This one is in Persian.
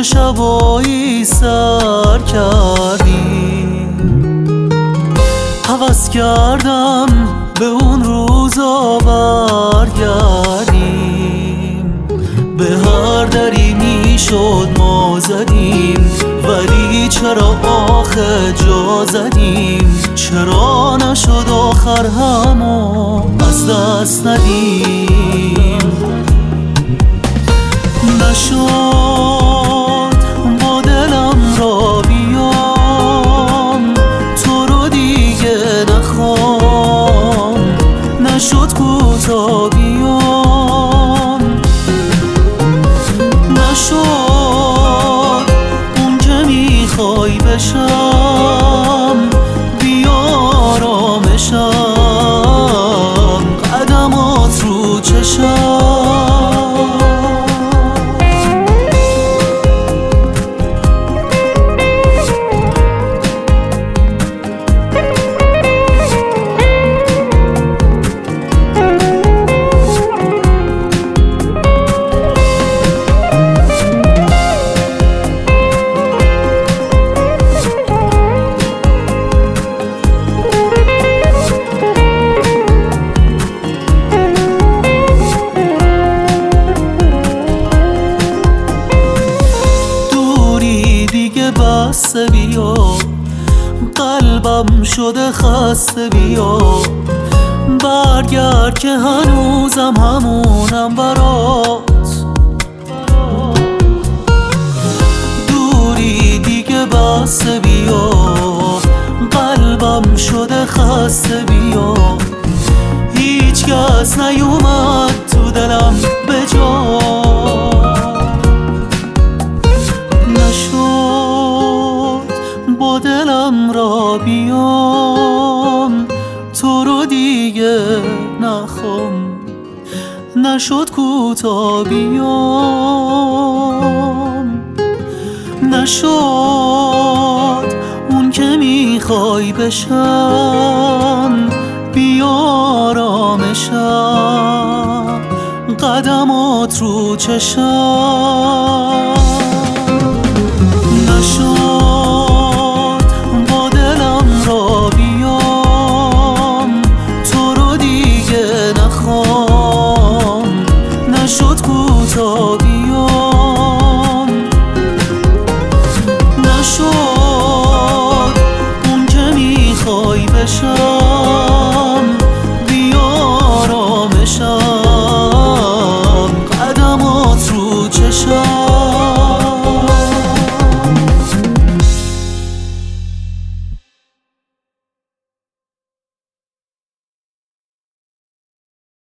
شبایی سر کردیم، هوس کردم به اون روزا برگردیم. به هر دری میشد ما زدیم، ولی چرا آخه جا زدیم؟ چرا نشد آخر همو از دست ندیم؟ نشد با دلم را بیام، تو رو دیگه نخوام. نشد کوتا بیام، نشد اون که میخوای بشم. بیا آرامشم، قدمات رو چشم. بسته بیا، قلبم شده خسته بیا. برگرد که هنوزم همونم برات. دوری دیگه بسته بیا، قلبم شده خسته بیا. هیچ کس نیومد تو دلم به جا. با دلم را بیام، تو رو دیگه نخوام. نشد کوتا بیام، نشد اون که میخوای بشم. بیا آرامشم، قدمات رو چشم. نشد